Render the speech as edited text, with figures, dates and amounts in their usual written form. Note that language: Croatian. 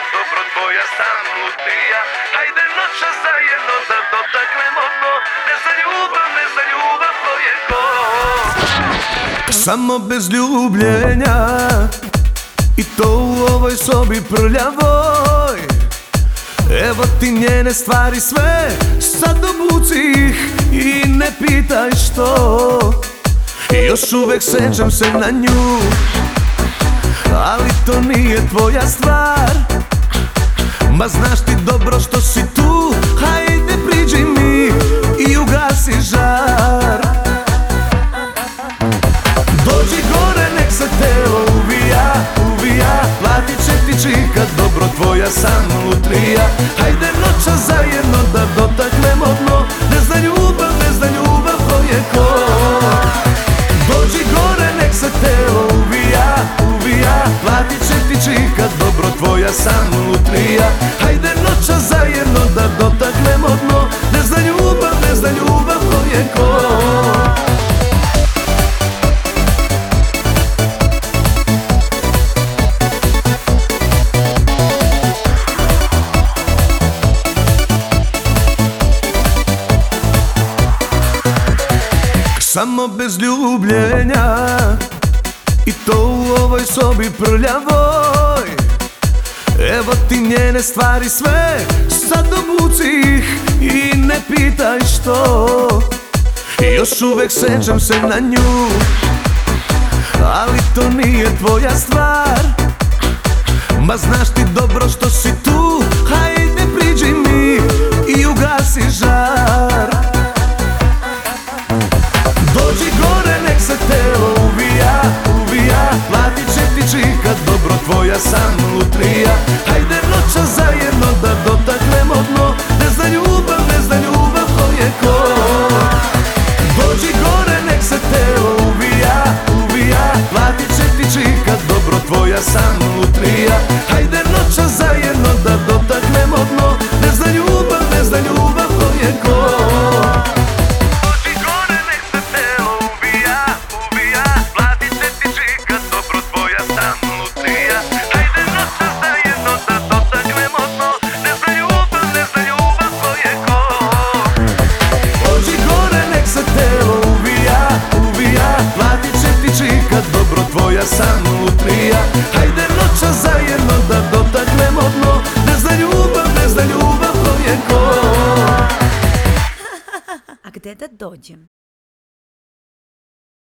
dobro tvoja san lutrija. Hajde noća zajedno da dotaknemo dno. Ne za ljubav to je ko. Samo bez ljubljenja, i to u ovoj sobi prljavoj. Evo ti njene stvari sve, sad obuci ih i ne pitaj što. Još uvek sećam se na nju, ali to nije tvoja stvar. Ma znaš ti dobro što si tu, hajde priđi mi i ugasi žar. Dođi gore nek se telo uvija, platit će ti čika dobro tvoja san lutrija. Hajde noća zajedno da dotaknemo dno. Ne zna ljubav to je ko. Dođi gore nek se telo uvija, platit će ti čika dobro tvoja san lutrija. Hajde noća zajedno da dotaknemo dno. Ne zna ljubav to je ko. Samo bez ljubljenja, i to u ovoj sobi prljavoj. Evo ti njene stvari sve, sad obuci ih i ne pitaj što. Još uvek sećam se na nju, ali to nije tvoja stvar. Ma znaš ti dobro što si tu, hajde priđi mi i ugasi žar. Dođi gore nek se telo uvija, platit će ti čika dobro tvoja san lutrija. Hajde noća zajedno da dotaknemo dno. Ne zna ljubav to je ko. Dođi gore nek se telo uvija, platit će ti čika dobro tvoja san lutrija.